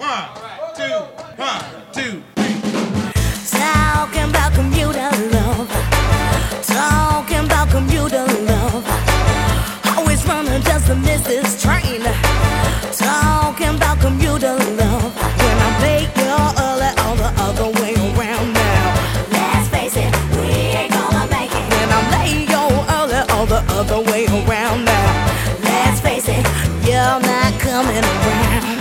One, two, one, two. Talking about commuter love. Talking about commuter love. Always running just to miss this train. Talking about commuter love. When I'm late, you're early, all the other way around now. Let's face it, we ain't gonna make it. When I'm late, you're early, all the other way around now. Let's face it, you're not coming around.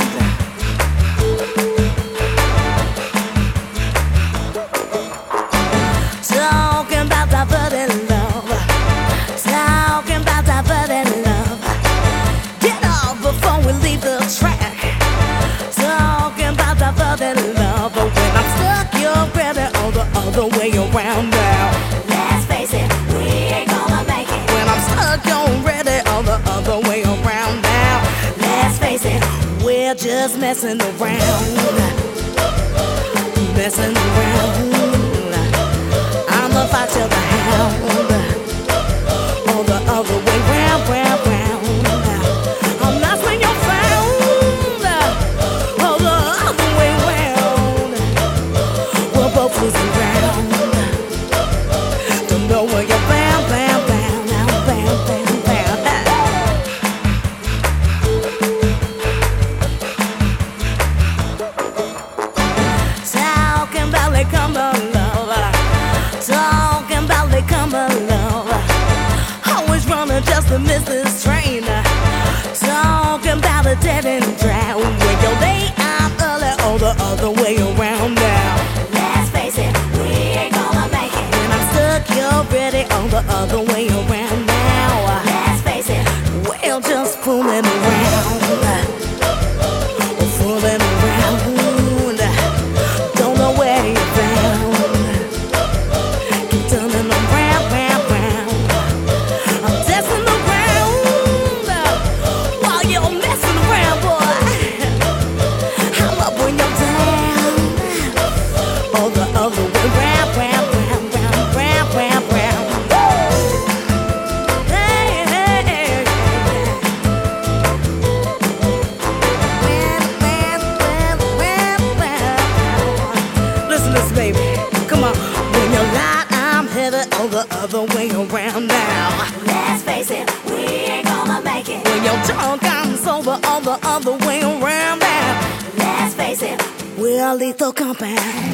Talking about diverted love. Talking about diverted love. Get off before we leave the track. Talking about diverted love. But when I'm stuck, you're ready all the other way around now. let's face it, we ain't gonna make it. When I'm stuck, you're ready all the other way around now. Let's face it, We're just messing around. Messing around. I'ma fight till the hound. All the other way round, round, round. I'm not when you're found. All the other way round. We're both losing ground. Don't know where you're bound, bound, bound, bound, bound, bound, bound. Talking about they come to love. Talking about they come to love. Always running just to miss this train. Talking about a dead end drought. When you're late, I'm early, all the other way around now. let's face it, we ain't gonna make it. When I'm stuck, you're ready, all the other way around now. Let's face it, We're just fooling around. Fooling around. Don't know where you're bound. Keep turning around, round, round. I'm testing around while you're messing around, boy. I'm up when you're down. All the other way round, round, round, round, round, round, round. Hey, hey, hey, listen to this, baby. Come on. When you're light, I'm headed all the other way around now. let's face it, we ain't gonna make it. When you're drunk, I'm sober all the other way around now. Let's face it, We're lethal compound.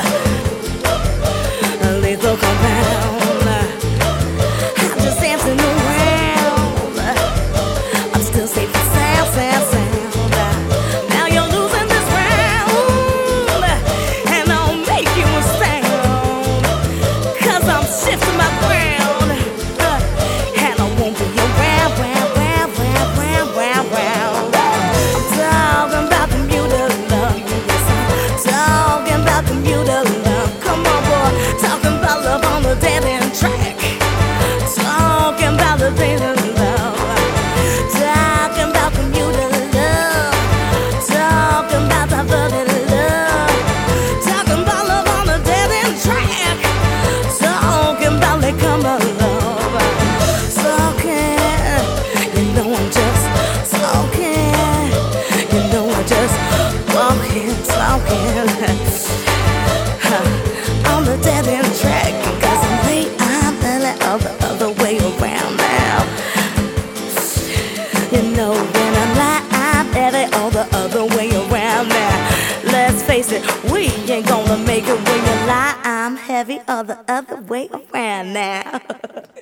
Lethal compound. I'm just dancing around. I'm still safe and sound, sound, sound. Now you're losing this round, and I'll make you a sound. 'Cause I'm shifting my ground, and I won't be around, round, round, round, round, round, round. I'm talking about commuter love. Yes, I'm talking about commuter love. Come on, boy. Talking about love on the dead end track. Talking about the dead end love. Talking about commuter love. Talking about diverted love. Talking about love on the dead end track. Talking about they come to love. Talking, you know I'm just talking. You know I'm just walking, talking. On the dead end track. 'Cause I'm late, I'm early, all the other way around now. You know when I'm light, I'm heavy, all the other way around now. Let's face it, we ain't gonna make it when you lie. I'm heavy, all the other way around now.